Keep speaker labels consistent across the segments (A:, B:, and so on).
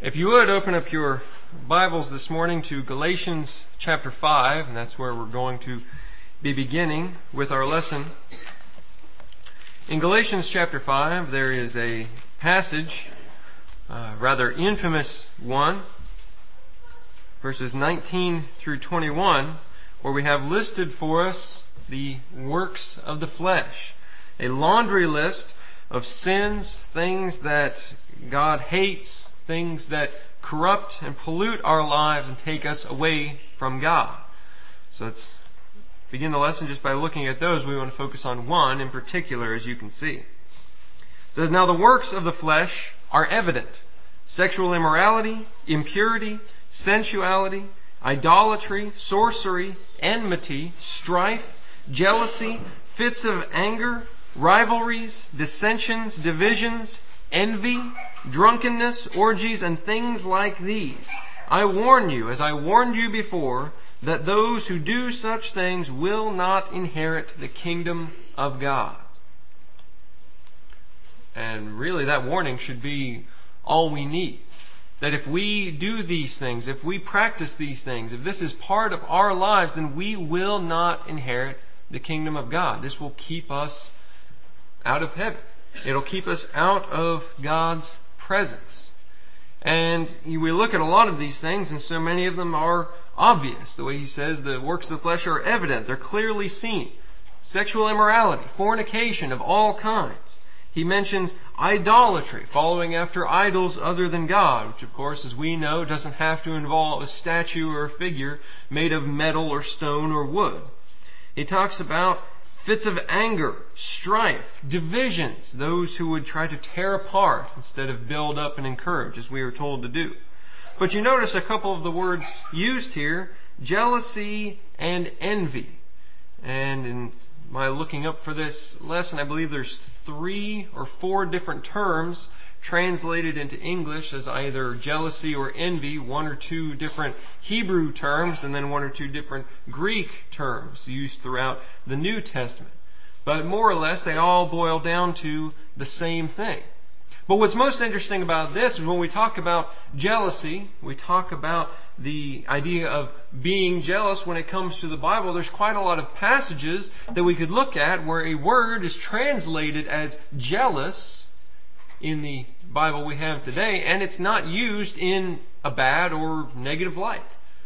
A: If you would, open up your Bibles this morning to Galatians chapter 5, and that's where we're going to be beginning with our lesson. In Galatians chapter 5, there is a passage, rather infamous one, verses 19 through 21, where we have listed for us the works of the flesh. A laundry list of sins, things that God hates, things that corrupt and pollute our lives and take us away from God. So let's begin the lesson just by looking at those. We want to focus on one in particular, as you can see. It says, "Now the works of the flesh are evident: sexual immorality, impurity, sensuality, idolatry, sorcery, enmity, strife, jealousy, fits of anger, rivalries, dissensions, divisions, envy, drunkenness, orgies, and things like these. I warn you, as I warned you before, that those who do such things will not inherit the kingdom of God." And really that warning should be all we need. That if we do these things, if we practice these things, if this is part of our lives, then we will not inherit the kingdom of God. This will keep us out of heaven. It'll keep us out of God's presence. And we look at a lot of these things, and so many of them are obvious. The way he says the works of the flesh are evident. They're clearly seen. Sexual immorality, fornication of all kinds. He mentions idolatry, following after idols other than God, which of course, as we know, doesn't have to involve a statue or a figure made of metal or stone or wood. He talks about fits of anger, strife, divisions, those who would try to tear apart instead of build up and encourage, as we are told to do. But you notice a couple of the words used here: jealousy and envy. And in my looking up for this lesson, I believe there's 3 or 4 different terms translated into English as either jealousy or envy, 1 or 2 different Hebrew terms, and then 1 or 2 different Greek terms used throughout the New Testament. But more or less, they all boil down to the same thing. But what's most interesting about this is when we talk about jealousy, we talk about the idea of being jealous when it comes to the Bible. There's quite a lot of passages that we could look at where a word is translated as jealous in the Bible we have today, and it's not used in a bad or negative light.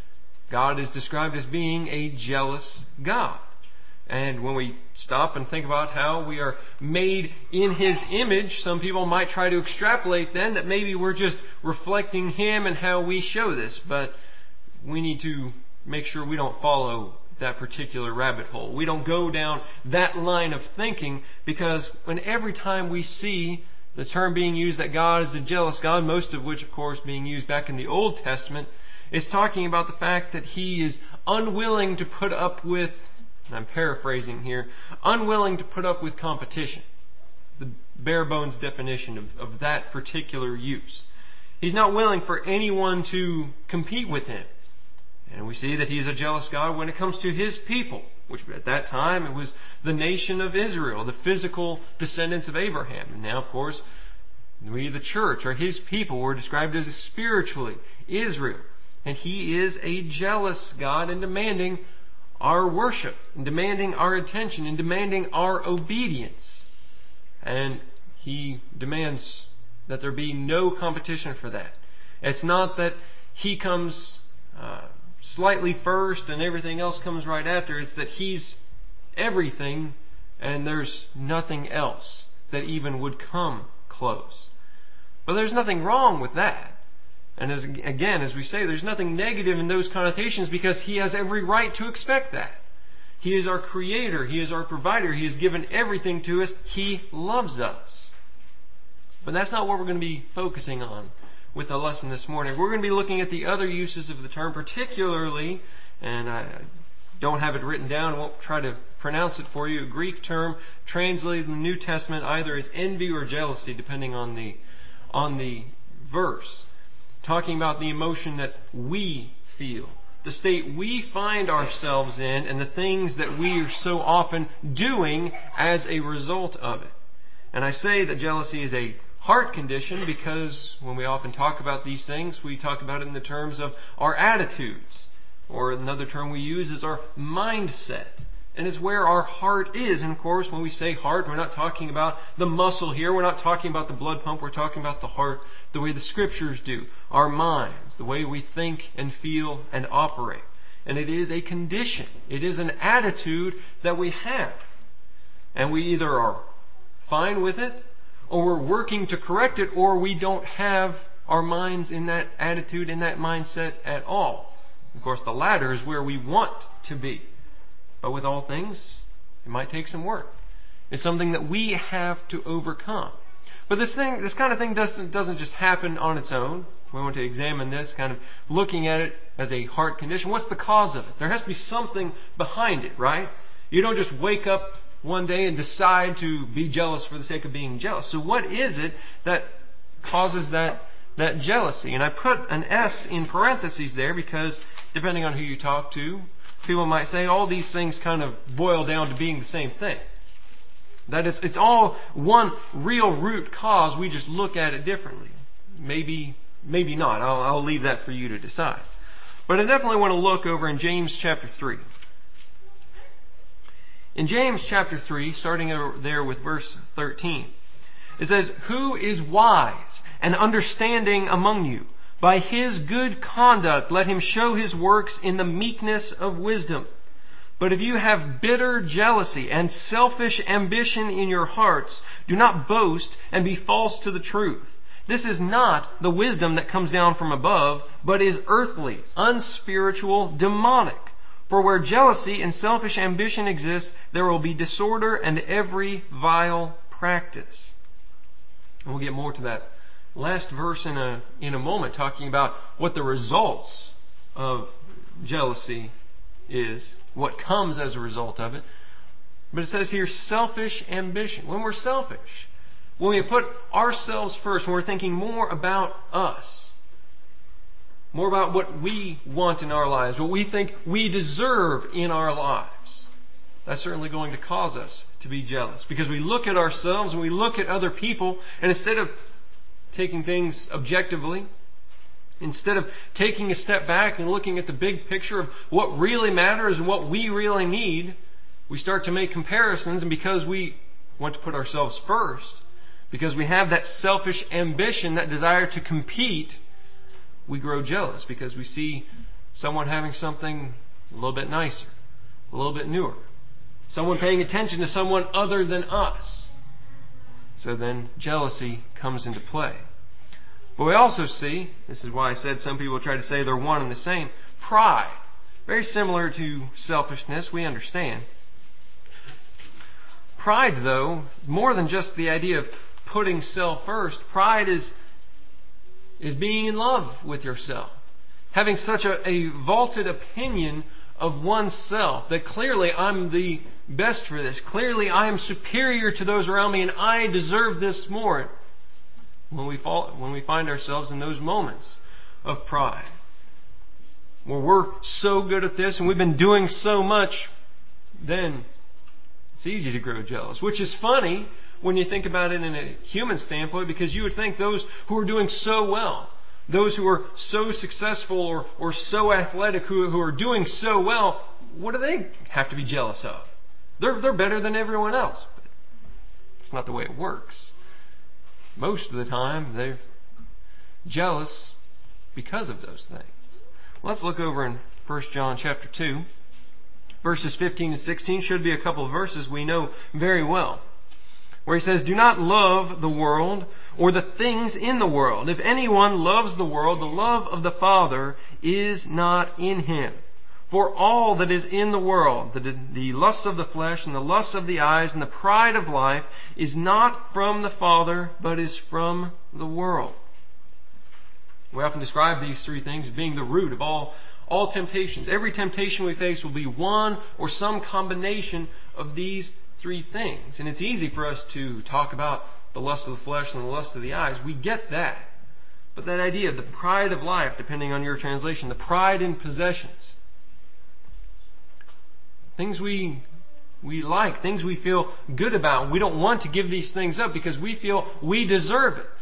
A: God is described as being a jealous God. And when we stop and think about how we are made in His image, some people might try to extrapolate then that maybe we're just reflecting Him and how we show this. But we need to make sure we don't follow that particular rabbit hole. We don't go down that line of thinking, because when every time we see the term being used that God is a jealous God, most of which, of course, being used back in the Old Testament, is talking about the fact that He is unwilling to put up with, and I'm paraphrasing here, unwilling to put up with competition. The bare bones definition of that particular use. He's not willing for anyone to compete with Him. And we see that He's a jealous God when it comes to His people, which at that time it was the nation of Israel, the physical descendants of Abraham. And now, of course, we, the church, are His people. We're described as spiritually Israel. And He is a jealous God and demanding our worship, and demanding our attention, and demanding our obedience. And He demands that there be no competition for that. It's not that He comes slightly first and everything else comes right after. It's that He's everything and there's nothing else that even would come close. But there's nothing wrong with that. And as we say, there's nothing negative in those connotations, because He has every right to expect that. He is our Creator. He is our provider. He has given everything to us. He loves us. But that's not what we're going to be focusing on with the lesson this morning. We're going to be looking at the other uses of the term, particularly, and I don't have it written down, I won't try to pronounce it for you, a Greek term translated in the New Testament either as envy or jealousy, depending on the verse. Talking about the emotion that we feel, the state we find ourselves in, and the things that we are so often doing as a result of it. And I say that jealousy is a heart condition because when we often talk about these things, we talk about it in the terms of our attitudes. Or another term we use is our mindset. And it's where our heart is. And of course, when we say heart, we're not talking about the muscle here. We're not talking about the blood pump. We're talking about the heart the way the Scriptures do. Our minds, the way we think and feel and operate. And it is a condition. It is an attitude that we have. And we either are fine with it, or we're working to correct it, or we don't have our minds in that attitude, in that mindset at all. Of course, the latter is where we want to be. But with all things, it might take some work. It's something that we have to overcome. But this kind of thing doesn't just happen on its own. We want to examine this, kind of looking at it as a heart condition. What's the cause of it? There has to be something behind it, right? You don't just wake up one day and decide to be jealous for the sake of being jealous. So what is it that causes that jealousy? And I put an S in parentheses there because depending on who you talk to, people might say all these things kind of boil down to being the same thing. That it's all one real root cause. We just look at it differently. Maybe not. I'll leave that for you to decide. But I definitely want to look over in James chapter 3. In James chapter 3, starting there with verse 13, it says, "Who is wise and understanding among you? By his good conduct let him show his works in the meekness of wisdom. But if you have bitter jealousy and selfish ambition in your hearts, do not boast and be false to the truth. This is not the wisdom that comes down from above, but is earthly, unspiritual, demonic. For where jealousy and selfish ambition exist, there will be disorder and every vile practice." And we'll get more to that last verse in a moment, talking about what the results of jealousy is, what comes as a result of it. But it says here, selfish ambition. When we're selfish, when we put ourselves first, when we're thinking more about us, more about what we want in our lives, what we think we deserve in our lives, that's certainly going to cause us to be jealous. Because we look at ourselves and we look at other people, and instead of taking things objectively, instead of taking a step back and looking at the big picture of what really matters and what we really need, we start to make comparisons. And because we want to put ourselves first, because we have that selfish ambition, that desire to compete, we grow jealous because we see someone having something a little bit nicer, a little bit newer, someone paying attention to someone other than us. So then jealousy comes into play. But we also see, this is why I said some people try to say they're one and the same, pride. Very similar to selfishness, we understand. Pride, though, more than just the idea of putting self first, pride is being in love with yourself. Having such a vaulted opinion of oneself that clearly I'm the best for this. Clearly I am superior to those around me and I deserve this more. When we find ourselves in those moments of pride, where we're so good at this and we've been doing so much, then it's easy to grow jealous. Which is funny when you think about it in a human standpoint, because you would think those who are doing so well, those who are so successful or so athletic, who are doing so well, what do they have to be jealous of? They're better than everyone else. But it's not the way it works. Most of the time, they're jealous because of those things. Let's look over in 1 John chapter 2. Verses 15 and 16 should be a couple of verses we know very well, where he says, "Do not love the world or the things in the world. If anyone loves the world, the love of the Father is not in him. For all that is in the world, the lusts of the flesh and the lusts of the eyes and the pride of life, is not from the Father, but is from the world." We often describe these three things as being the root of all temptations. Every temptation we face will be one or some combination of these three things. And it's easy for us to talk about the lust of the flesh and the lust of the eyes. We get that. But that idea of the pride of life, depending on your translation, the pride in possessions, things we like, things we feel good about, we don't want to give these things up because we feel we deserve it.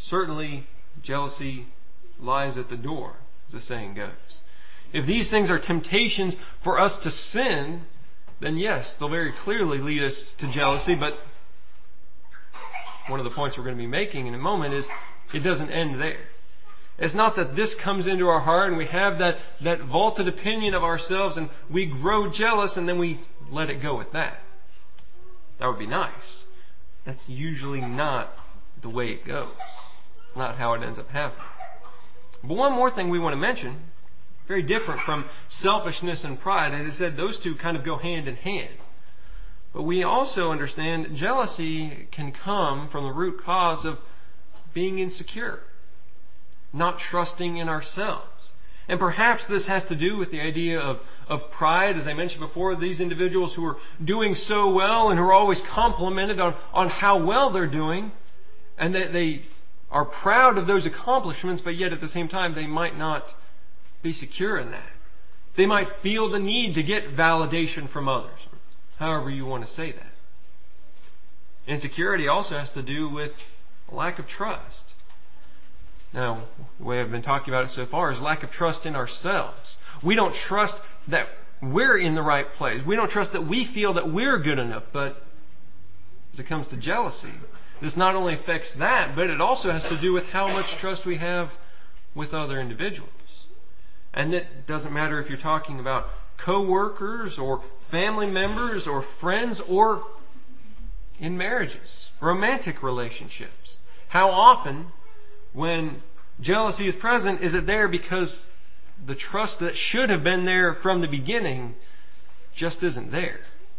A: certainly jealousy lies at the door, as the saying goes. If these things are temptations for us to sin, then yes, they'll very clearly lead us to jealousy. But one of the points we're going to be making in a moment is it doesn't end there. It's not that this comes into our heart and we have that vaulted opinion of ourselves and we grow jealous and then we let it go with that. That would be nice. That's usually not the way it goes. It's not how it ends up happening. But one more thing we want to mention, very different from selfishness and pride. As I said, those two kind of go hand in hand. But we also understand jealousy can come from the root cause of being insecure, not trusting in ourselves. And perhaps this has to do with the idea of pride. As I mentioned before, these individuals who are doing so well and who are always complimented on how well they're doing, and that they are proud of those accomplishments, but yet at the same time they might not be secure in that. They might feel the need to get validation from others, however you want to say that. Insecurity also has to do with a lack of trust. Now, the way I've been talking about it so far is lack of trust in ourselves. We don't trust that we're in the right place. We don't trust that we feel that we're good enough. But as it comes to jealousy, this not only affects that, but it also has to do with how much trust we have with other individuals. And it doesn't matter if you're talking about co-workers or family members or friends or in marriages, romantic relationships. How often, when jealousy is present, is it there because the trust that should have been there from the beginning just isn't there?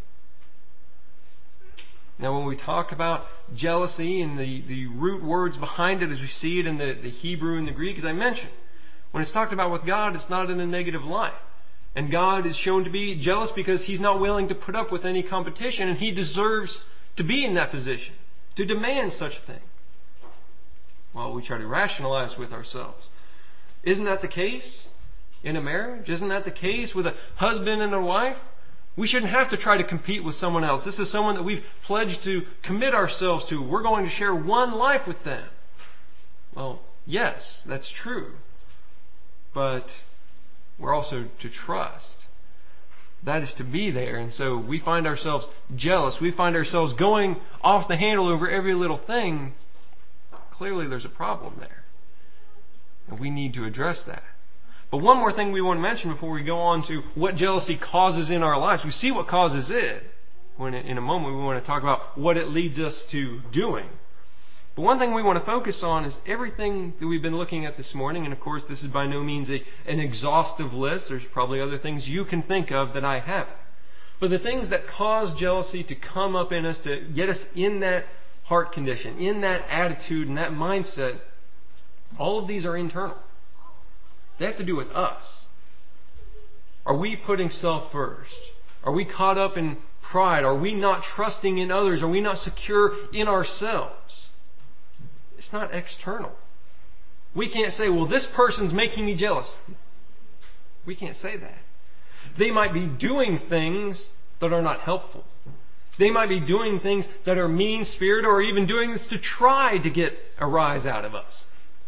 A: Now, when we talk about jealousy and the root words behind it as we see it in the Hebrew and the Greek, as I mentioned, when it's talked about with God, it's not in a negative light. And God is shown to be jealous because He's not willing to put up with any competition, and He deserves to be in that position, to demand such a thing. Well, we try to rationalize with ourselves. Isn't that the case in a marriage? Isn't that the case with a husband and a wife? We shouldn't have to try to compete with someone else. This is someone that we've pledged to commit ourselves to. We're going to share one life with them. Well, yes, that's true. But we're also to trust. That is to be there. And so we find ourselves jealous. We find ourselves going off the handle over every little thing. Clearly there's a problem there. And we need to address that. But one more thing we want to mention before we go on to what jealousy causes in our lives. We see what causes it. When in a moment we want to talk about what it leads us to doing. But one thing we want to focus on is everything that we've been looking at this morning. And of course this is by no means an exhaustive list. There's probably other things you can think of that I haven't. But the things that cause jealousy to come up in us, to get us in that heart condition, in that attitude and that mindset, all of these are internal. They have to do with us. Are we putting self first? Are we caught up in pride? Are we not trusting in others? Are we not secure in ourselves? It's not external. We can't say, well, this person's making me jealous. We can't say that. They might be doing things that are not helpful. They might be doing things that are mean-spirited, or even doing this to try to get a rise out of us.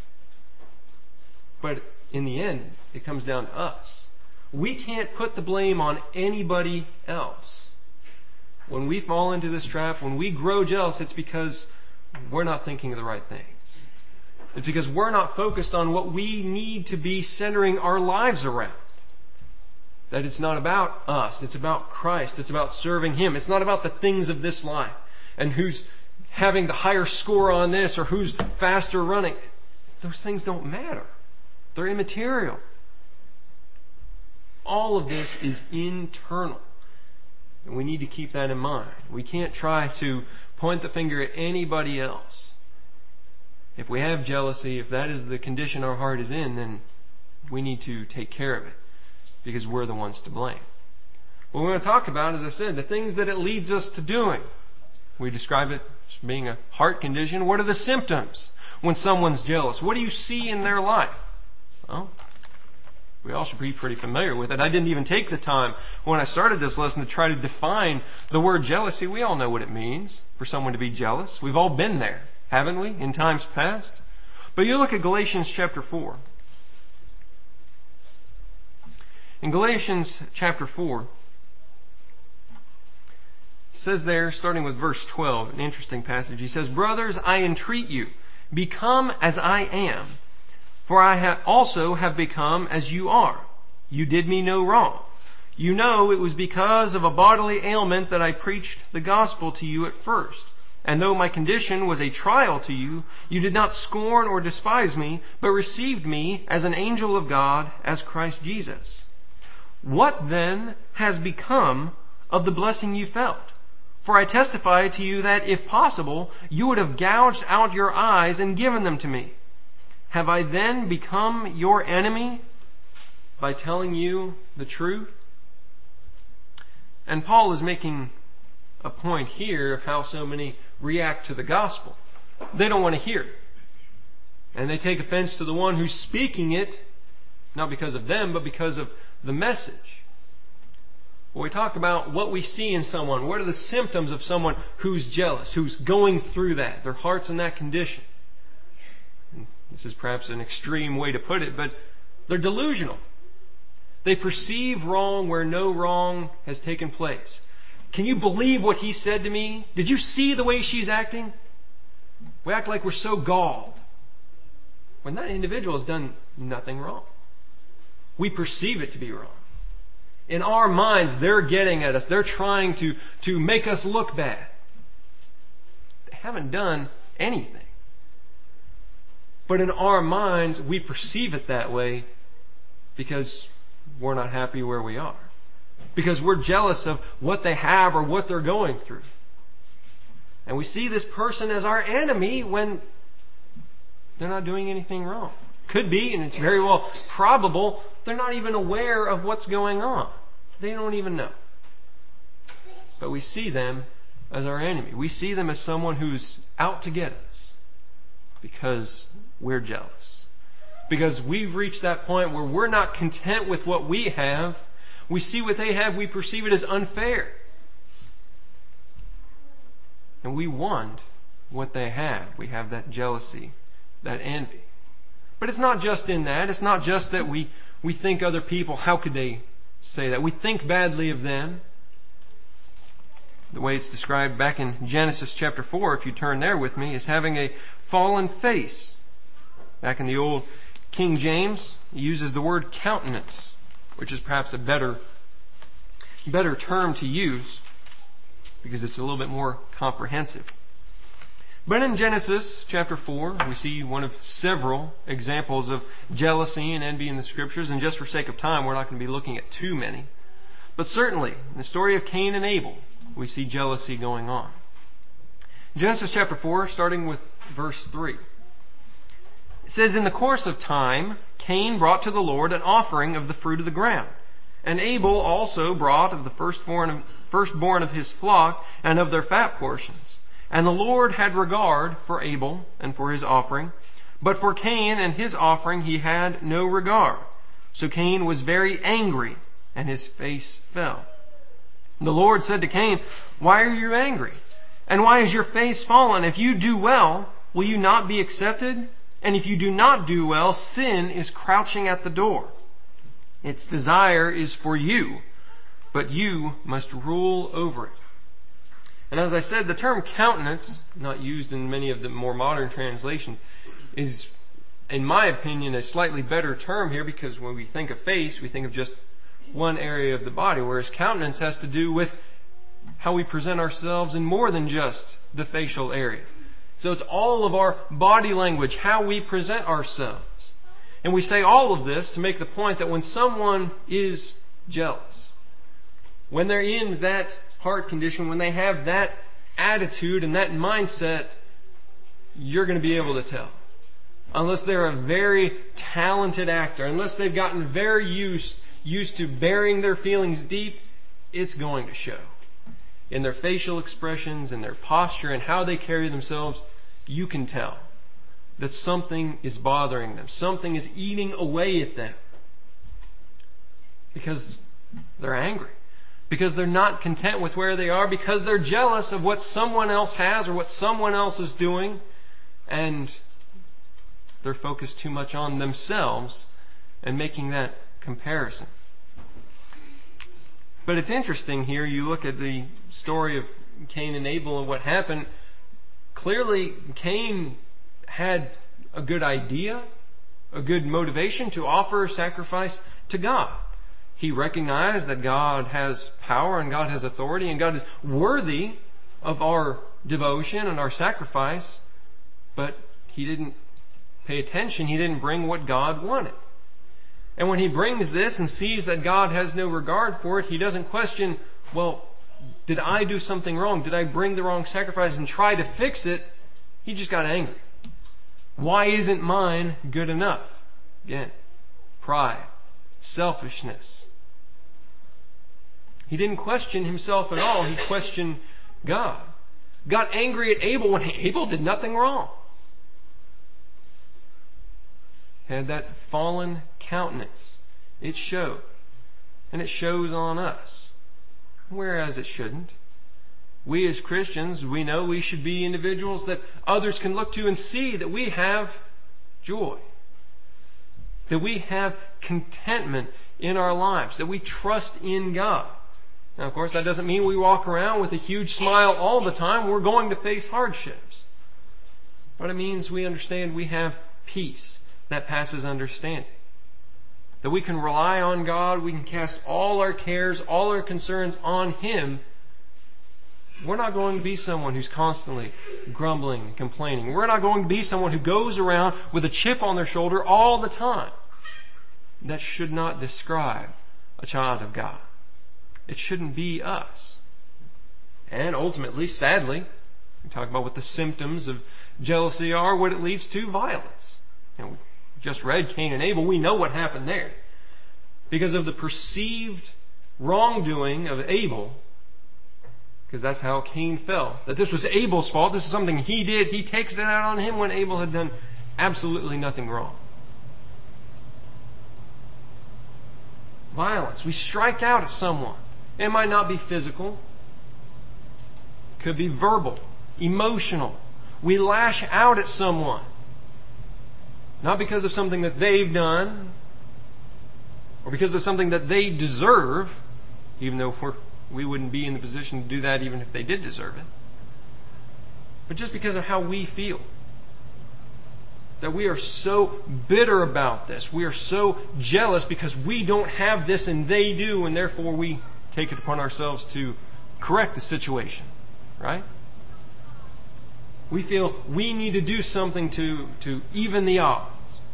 A: But in the end, it comes down to us. We can't put the blame on anybody else. When we fall into this trap, when we grow jealous, it's because we're not thinking of the right things. It's because we're not focused on what we need to be centering our lives around. That it's not about us. It's about Christ. It's about serving Him. It's not about the things of this life and who's having the higher score on this or who's faster running. Those things don't matter. They're immaterial. All of this is internal. And we need to keep that in mind. We can't try to point the finger at anybody else. If we have jealousy, if that is the condition our heart is in, then we need to take care of it. Because we're the ones to blame. What we want to talk about, as I said, the things that it leads us to doing. We describe it as being a heart condition. What are the symptoms when someone's jealous? What do you see in their life? Well, we all should be pretty familiar with it. I didn't even take the time when I started this lesson to try to define the word jealousy. We all know what it means for someone to be jealous. We've all been there, haven't we, in times past? But you look at Galatians chapter 4. In Galatians chapter 4, it says there, starting with verse 12, an interesting passage. He says, "Brothers, I entreat you, become as I am, for I also have become as you are. You did me no wrong. You know it was because of a bodily ailment that I preached the gospel to you at first. And though my condition was a trial to you, you did not scorn or despise me, but received me as an angel of God, as Christ Jesus. What then has become of the blessing you felt? For I testify to you that, if possible, you would have gouged out your eyes and given them to me. Have I then become your enemy by telling you the truth?" And Paul is making a point here of how so many react to the gospel. They don't want to hear it. And they take offense to the one who's speaking it, not because of them, but because of the message. When we talk about what we see in someone, what are the symptoms of someone who's jealous, who's going through that, their heart's in that condition. And this is perhaps an extreme way to put it, but they're delusional. They perceive wrong where no wrong has taken place. Can you believe what he said to me? Did you see the way she's acting? We act like we're so galled, when that individual has done nothing wrong. We perceive it to be wrong. In our minds, they're getting at us. They're trying to make us look bad. They haven't done anything. But in our minds, we perceive it that way because we're not happy where we are. Because we're jealous of what they have or what they're going through. And we see this person as our enemy when they're not doing anything wrong. Could be, and it's very well probable, they're not even aware of what's going on. They don't even know. But we see them as our enemy. We see them as someone who's out to get us because we're jealous. Because we've reached that point where we're not content with what we have. We see what they have, we perceive it as unfair. And we want what they have. We have that jealousy, that envy. But it's not just in that. It's not just that we think other people, how could they say that? We think badly of them. The way it's described back in Genesis chapter 4, if you turn there with me, is having a fallen face. Back in the old King James, he uses the word countenance, which is perhaps a better term to use because it's a little bit more comprehensive. But in Genesis chapter 4, we see one of several examples of jealousy and envy in the Scriptures. And just for sake of time, we're not going to be looking at too many. But certainly, in the story of Cain and Abel, we see jealousy going on. Genesis chapter 4, starting with verse 3. It says, "In the course of time, Cain brought to the Lord an offering of the fruit of the ground. And Abel also brought of the firstborn of his flock and of their fat portions. And the Lord had regard for Abel and for his offering, but for Cain and his offering he had no regard. So Cain was very angry, and his face fell. And the Lord said to Cain, 'Why are you angry? And why is your face fallen? If you do well, will you not be accepted? And if you do not do well, sin is crouching at the door. Its desire is for you, but you must rule over it.'" And as I said, the term countenance, not used in many of the more modern translations, is, in my opinion, a slightly better term here, because when we think of face, we think of just one area of the body, whereas countenance has to do with how we present ourselves in more than just the facial area. So it's all of our body language, how we present ourselves. And we say all of this to make the point that when someone is jealous, when they're in that heart condition, when they have that attitude and that mindset, you're going to be able to tell. Unless they're a very talented actor, unless they've gotten very used to burying their feelings deep, it's going to show. In their facial expressions, in their posture, and how they carry themselves, you can tell that something is bothering them. Something is eating away at them. Because they're angry. Because they're not content with where they are. Because they're jealous of what someone else has or what someone else is doing. And They're focused too much on themselves and making that comparison. But it's interesting here, you look at the story of Cain and Abel and what happened. Clearly, Cain had a good idea, a good motivation to offer a sacrifice to God. He recognized that God has power and God has authority and God is worthy of our devotion and our sacrifice, but he didn't pay attention. He didn't bring what God wanted. And when he brings this and sees that God has no regard for it, he doesn't question, well, did I do something wrong? Did I bring the wrong sacrifice and try to fix it? He just got angry. Why isn't mine good enough? Again, pride, selfishness. He didn't question himself at all. He questioned God. Got angry at Abel when Abel did nothing wrong. Had that fallen countenance. It showed. And it shows on us. Whereas it shouldn't. We as Christians, we know we should be individuals that others can look to and see that we have joy. That we have contentment in our lives. That we trust in God. Now, of course, that doesn't mean we walk around with a huge smile all the time. We're going to face hardships. But it means we understand we have peace that passes understanding. That we can rely on God. We can cast all our cares, all our concerns on Him. We're not going to be someone who's constantly grumbling and complaining. We're not going to be someone who goes around with a chip on their shoulder all the time. That should not describe a child of God. It shouldn't be us. And ultimately, sadly, we talk about what the symptoms of jealousy are, what it leads to, violence. And we just read Cain and Abel. We know what happened there. Because of the perceived wrongdoing of Abel, because that's how Cain fell. That this was Abel's fault. This is something he did. He takes it out on him when Abel had done absolutely nothing wrong. Violence. We strike out at someone. It might not be physical. It could be verbal, emotional. We lash out at someone. Not because of something that they've done, or because of something that they deserve, even though we wouldn't be in the position to do that even if they did deserve it. But just because of how we feel. That we are so bitter about this. We are so jealous because we don't have this and they do, and therefore we take it upon ourselves to correct the situation. Right? We feel we need to do something to even the odds.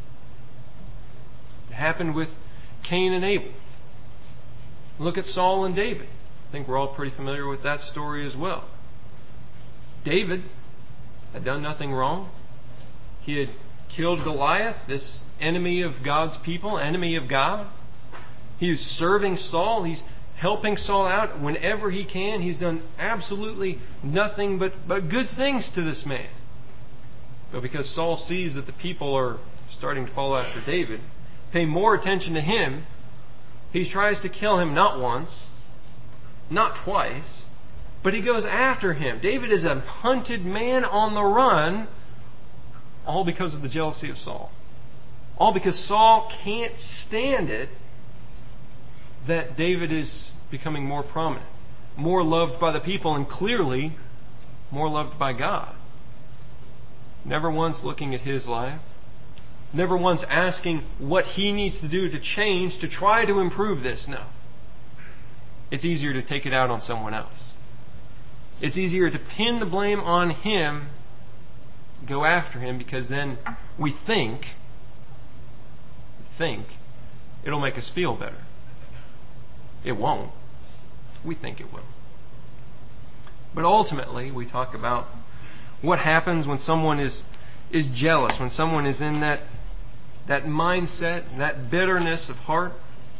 A: It happened with Cain and Abel. Look at Saul and David. I think we're all pretty familiar with that story as well. David had done nothing wrong. He had killed Goliath, this enemy of God's people, enemy of God. He is serving Saul. He's helping Saul out whenever he can. He's done absolutely nothing but good things to this man. But because Saul sees that the people are starting to follow after David, pay more attention to him, he tries to kill him not once, not twice, but he goes after him. David is a hunted man on the run, all because of the jealousy of Saul. All because Saul can't stand it that David is becoming more prominent, more loved by the people, and clearly more loved by God. Never once looking at his life. Never once asking what he needs to do to change, to try to improve this. No. It's easier to take it out on someone else. It's easier to pin the blame on him, go after him, because then we think it'll make us feel better. It won't. We think it will. But ultimately, we talk about what happens when someone is jealous, when someone is in that mindset, that bitterness of heart.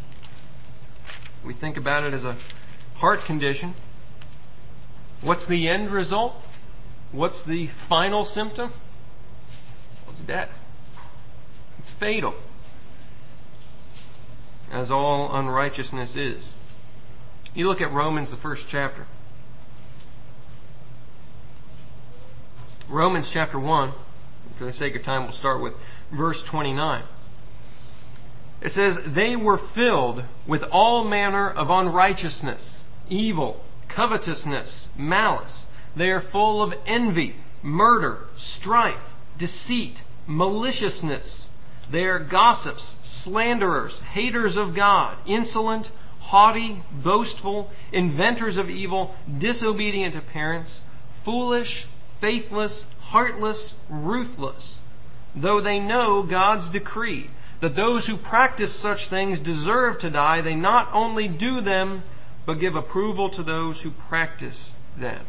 A: We think about it as a heart condition. What's the end result? What's the final symptom? Well, it's death. It's fatal. As all unrighteousness is. You look at Romans, the first chapter. Romans chapter 1. For the sake of time, we'll start with verse 29. It says, "They were filled with all manner of unrighteousness, evil, covetousness, malice. They are full of envy, murder, strife, deceit, maliciousness. They are gossips, slanderers, haters of God, insolent, haughty, boastful, inventors of evil, disobedient to parents, foolish, faithless, heartless, ruthless. Though they know God's decree that those who practice such things deserve to die, they not only do them, but give approval to those who practice them."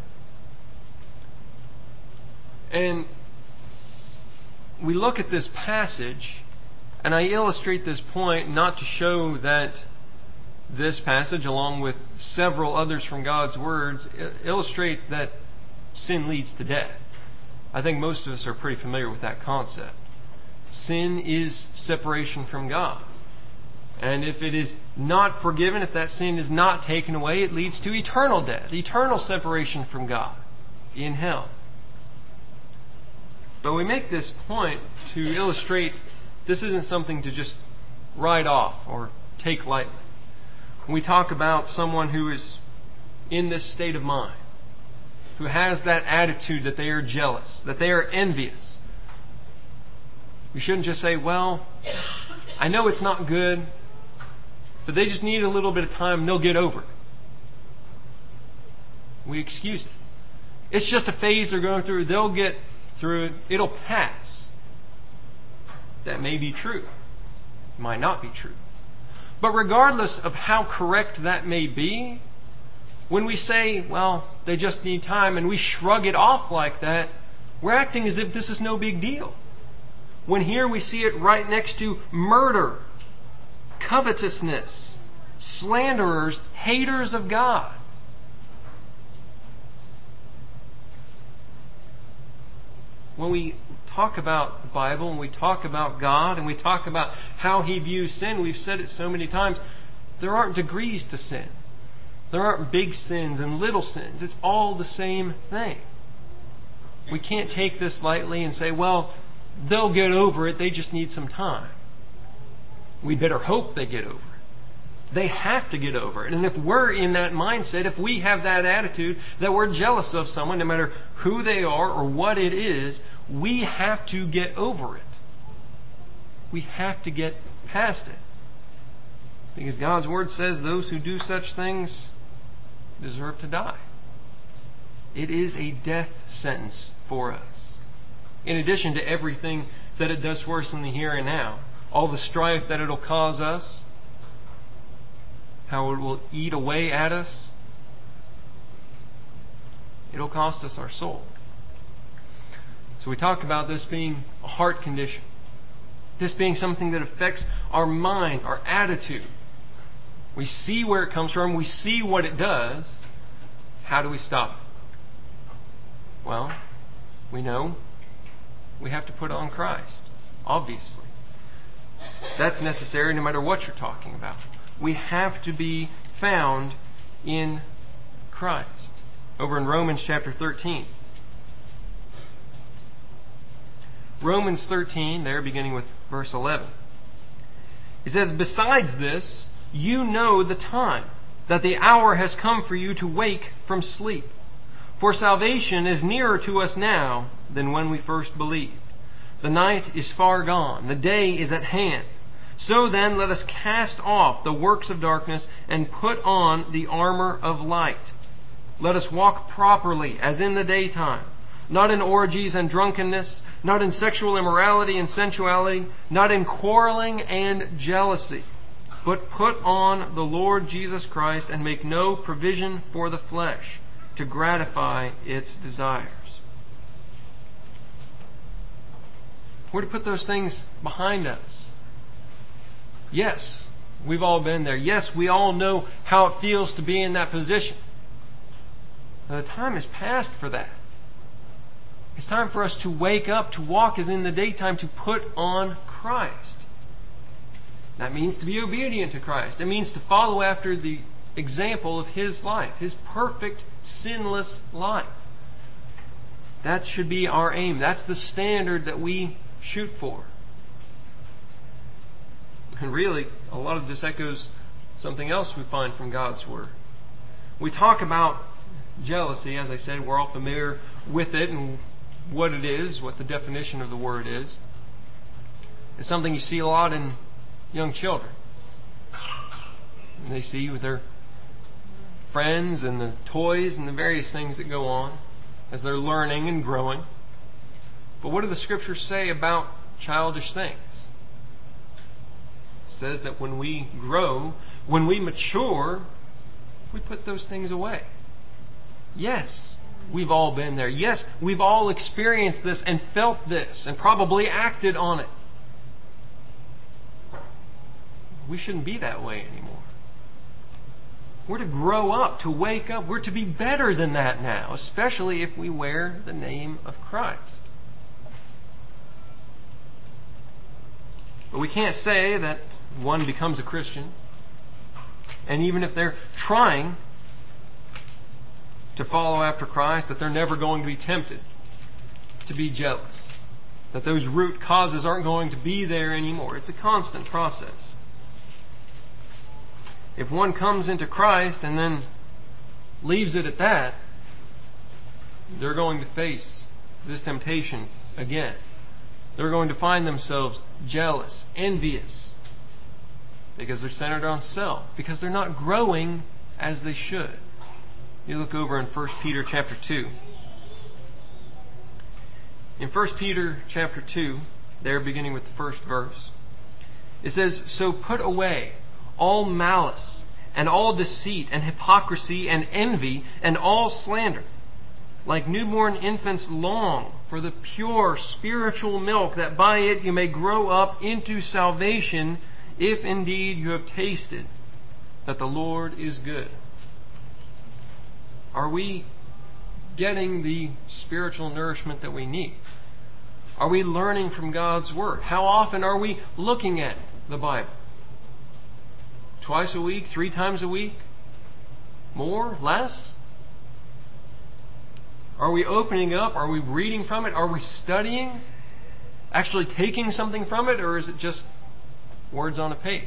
A: And we look at this passage, and I illustrate this point not to show that this passage, along with several others from God's words, illustrate that sin leads to death. I think most of us are pretty familiar with that concept. Sin is separation from God. And if it is not forgiven, if that sin is not taken away, it leads to eternal death, eternal separation from God in hell. But we make this point to illustrate this isn't something to just write off or take lightly. When we talk about someone who is in this state of mind, who has that attitude that they are jealous, that they are envious, we shouldn't just say, "Well, I know it's not good, but they just need a little bit of time and they'll get over it." We excuse it. It's just a phase they're going through. They'll get through it. It'll pass. That may be true. It might not be true. But regardless of how correct that may be, when we say, "Well, they just need time," and we shrug it off like that, we're acting as if this is no big deal. When here we see it right next to murder, covetousness, slanderers, haters of God. When we talk about the Bible and we talk about God and we talk about how He views sin, we've said it so many times, there aren't degrees to sin. There aren't big sins and little sins. It's all the same thing. We can't take this lightly and say, "Well, they'll get over it. They just need some time." We better hope they get over it. They have to get over it. And if we're in that mindset, if we have that attitude that we're jealous of someone, no matter who they are or what it is, we have to get over it. We have to get past it. Because God's Word says those who do such things deserve to die. It is a death sentence for us. In addition to everything that it does for us in the here and now, all the strife that it'll cause us, how it will eat away at us, it'll cost us our soul. So we talk about this being a heart condition. This being something that affects our mind, our attitude. We see where it comes from. We see what it does. How do we stop it? Well, we know we have to put on Christ. Obviously. That's necessary no matter what you're talking about. We have to be found in Christ. Over in Romans chapter 13. Romans 13, there beginning with verse 11. It says, "Besides this, you know the time, that the hour has come for you to wake from sleep. For salvation is nearer to us now than when we first believed. The night is far gone, the day is at hand. So then let us cast off the works of darkness and put on the armor of light. Let us walk properly as in the daytime, not in orgies and drunkenness, not in sexual immorality and sensuality, not in quarreling and jealousy, but put on the Lord Jesus Christ and make no provision for the flesh to gratify its desires." We're to put those things behind us. Yes, we've all been there. Yes, we all know how it feels to be in that position. Now, the time has passed for that. It's time for us to wake up, to walk as in the daytime, to put on Christ. That means to be obedient to Christ. It means to follow after the example of His life, His perfect, sinless life. That should be our aim. That's the standard that we shoot for. And really, a lot of this echoes something else we find from God's Word. We talk about jealousy, as I said, we're all familiar with it and what it is, what the definition of the word is. It's something you see a lot in young children. And they see with their friends and the toys and the various things that go on as they're learning and growing. But what do the Scriptures say about childish things? It says that when we grow, when we mature, we put those things away. Yes, we've all been there. Yes, we've all experienced this and felt this and probably acted on it. We shouldn't be that way anymore. We're to grow up, to wake up. We're to be better than that now, especially if we wear the name of Christ. But we can't say that one becomes a Christian, and even if they're trying to follow after Christ, that they're never going to be tempted to be jealous. That those root causes aren't going to be there anymore. It's a constant process. If one comes into Christ and then leaves it at that, they're going to face this temptation again. They're going to find themselves jealous, envious, because they're centered on self, because they're not growing as they should. You look over in 1 Peter chapter 2. In 1 Peter chapter 2, there beginning with the first verse, it says, "So put away all malice and all deceit and hypocrisy and envy and all slander. Like newborn infants long for the pure spiritual milk, that by it you may grow up into salvation, if indeed you have tasted that the Lord is good." Are we getting the spiritual nourishment that we need? Are we learning from God's Word? How often are we looking at the Bible? Twice a week? 3 times a week? More? Less? Are we opening up? Are we reading from it? Are we studying? Actually taking something from it? Or is it just words on a page?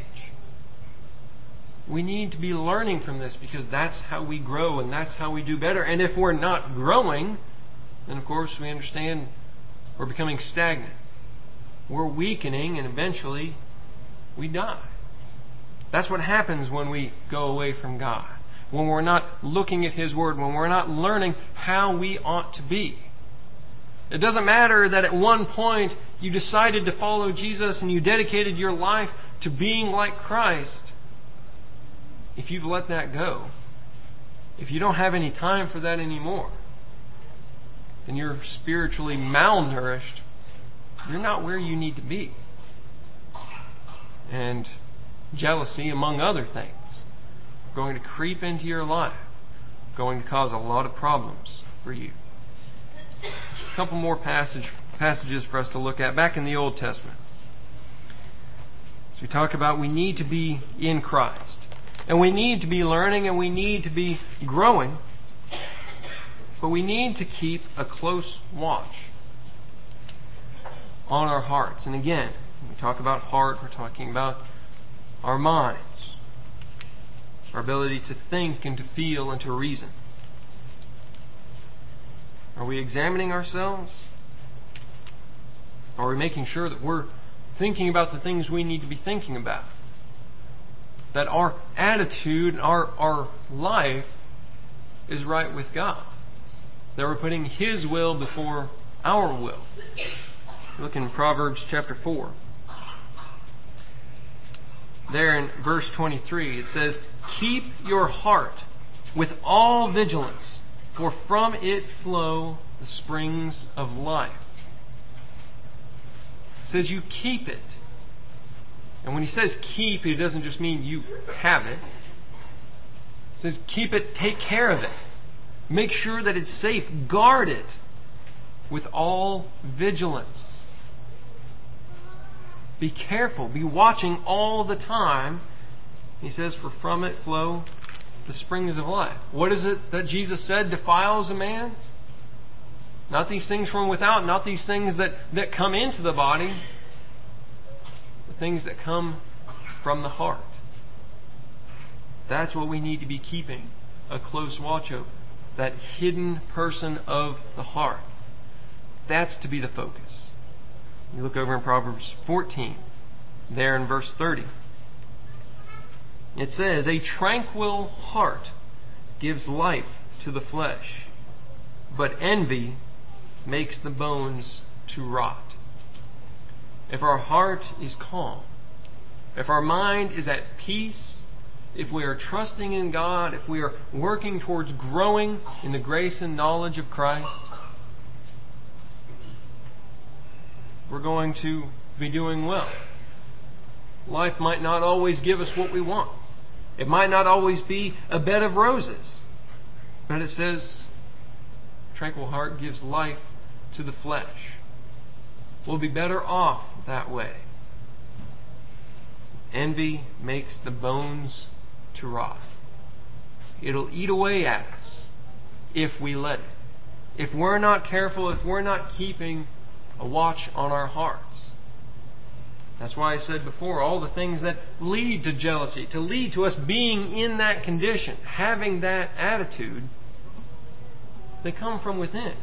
A: We need to be learning from this, because that's how we grow and that's how we do better. And if we're not growing, then of course we understand we're becoming stagnant. We're weakening, and eventually we die. That's what happens when we go away from God. When we're not looking at His Word, when we're not learning how we ought to be. It doesn't matter that at one point you decided to follow Jesus and you dedicated your life to being like Christ. If you've let that go, if you don't have any time for that anymore, then you're spiritually malnourished. You're not where you need to be. And jealousy, among other things, going to creep into your life, going to cause a lot of problems for you. A couple more passages for us to look at back in the Old Testament. So we talk about we need to be in Christ. And we need to be learning and we need to be growing. But we need to keep a close watch on our hearts. And again, when we talk about heart, we're talking about our minds, our ability to think and to feel and to reason. Are we examining ourselves? Are we making sure that we're thinking about the things we need to be thinking about? That our attitude, our life is right with God. That we're putting His will before our will. Look in Proverbs chapter 4. There in verse 23 it says, "Keep your heart with all vigilance, for from it flow the springs of life." It says you keep it. And when he says keep, it doesn't just mean you have it. It says keep it, take care of it. Make sure that it's safe. Guard it with all vigilance. Be careful. Be watching all the time. He says, for from it flow the springs of life. What is it that Jesus said defiles a man? Not these things from without, not these things that come into the body. The things that come from the heart. That's what we need to be keeping a close watch over. That hidden person of the heart. That's to be the focus. You look over in Proverbs 14, there in verse 30. It says, "A tranquil heart gives life to the flesh, but envy makes the bones to rot." If our heart is calm, if our mind is at peace, if we are trusting in God, if we are working towards growing in the grace and knowledge of Christ, we're going to be doing well. Life might not always give us what we want. It might not always be a bed of roses. But it says, tranquil heart gives life to the flesh. We'll be better off that way. Envy makes the bones to rot. It'll eat away at us if we let it. If we're not careful, if we're not keeping a watch on our hearts. That's why I said before, all the things that lead to jealousy, to lead to us being in that condition, having that attitude, they come from within.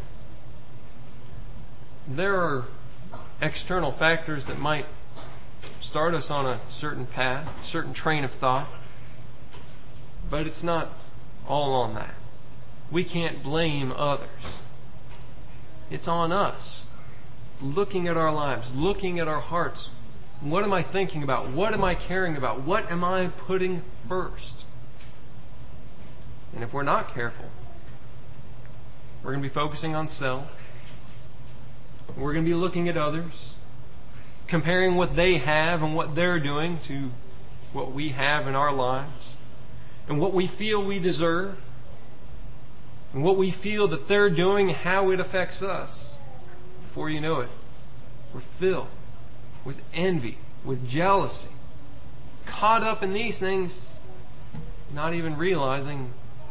A: There are external factors that might start us on a certain path, a certain train of thought, but it's not all on that. We can't blame others. It's on us. Looking at our lives, looking at our hearts. What am I thinking about? What am I caring about? What am I putting first? And if we're not careful, we're going to be focusing on self. We're going to be looking at others, comparing what they have and what they're doing to what we have in our lives, and what we feel we deserve, and what we feel that they're doing, how it affects us. Before you know it, we're filled with envy, with jealousy, caught up in these things, not even realizing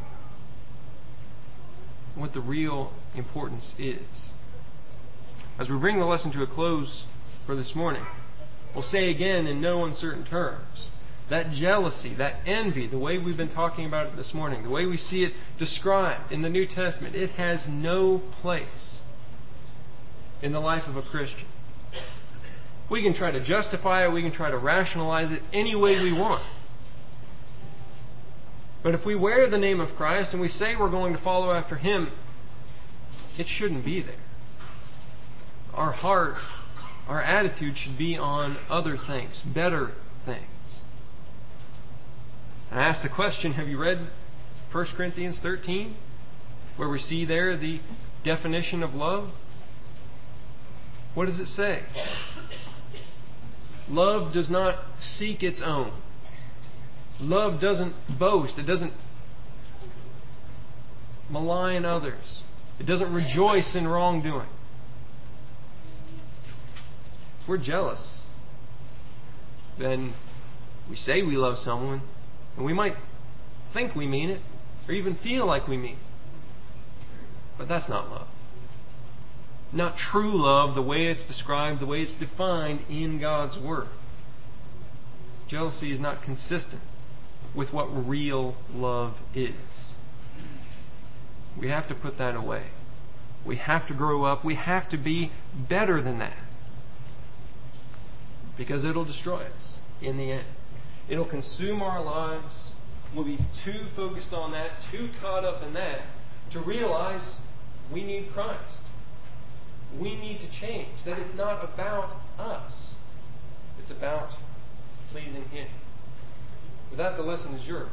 A: what the real importance is. As we bring the lesson to a close for this morning, we'll say again in no uncertain terms, that jealousy, that envy, the way we've been talking about it this morning, the way we see it described in the New Testament, it has no place in the life of a Christian. We can try to justify it, we can try to rationalize it any way we want. But if we wear the name of Christ and we say we're going to follow after Him, it shouldn't be there. Our heart, our attitude should be on other things, better things. And I ask the question, have you read 1 Corinthians 13? Where we see there the definition of love? What does it say? Love does not seek its own. Love doesn't boast. It doesn't malign others. It doesn't rejoice in wrongdoing. If we're jealous, then we say we love someone, and we might think we mean it, or even feel like we mean it. But that's not love. Not true love the way it's described, the way it's defined in God's Word. Jealousy is not consistent with what real love is. We have to put that away. We have to grow up. We have to be better than that. Because it'll destroy us in the end. It'll consume our lives. We'll be too focused on that, too caught up in that, to realize we need Christ. We need to change. That it's not about us. It's about pleasing Him. With that, the lesson is yours.